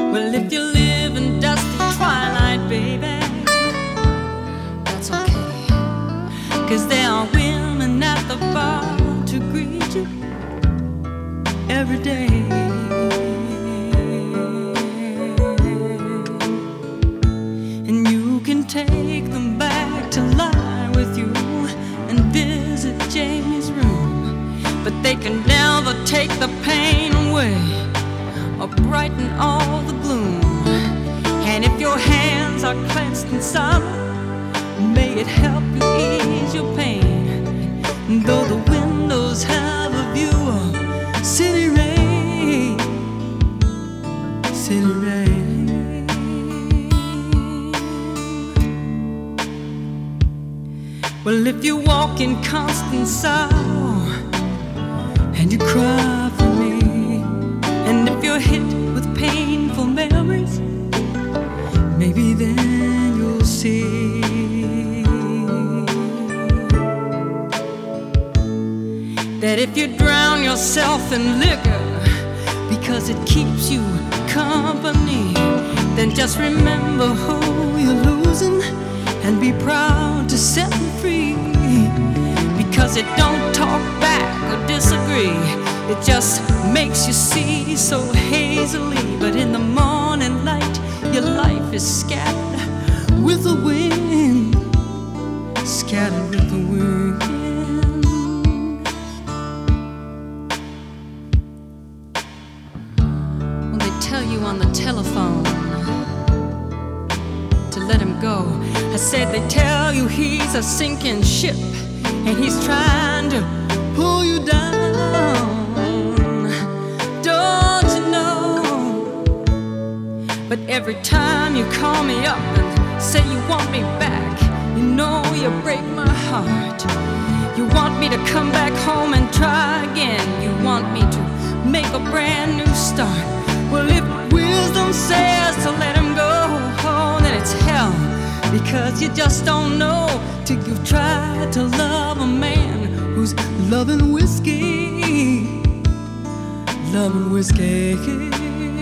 Well, if you live in dusty twilight, baby, that's okay. 'Cause there are women at the bar to greet you every day. And you can take them back to lie with you and visit Jamie's room, but they can never take the pain away or brighten all the gloom. And if your hands are clenched in sorrow, may it help you ease your pain. Though the windows have a view of city rain, city rain. Well, if you walk in constant sorrow and you cry for me, and if you're hit with painful memories, maybe then you'll see that if you drown yourself in liquor because it keeps you company, then just remember who you're losing and be proud to set them free. Because it don't talk back or disagree, it just makes you see so hazily. But in the morning light, your life is scattered with the wind, scattered with the wind. Well, they tell you on the telephone to let him go. I said they tell you he's a sinking ship and he's trying to pull you down. Don't you know? But every time you call me up and say you want me back, you know you break my heart. You want me to come back home and try again. You want me to make a brand new start. Well, if wisdom says to let him go, oh, then it's hell. Because you just don't know till you've tried to love a man who's loving whiskey, loving whiskey.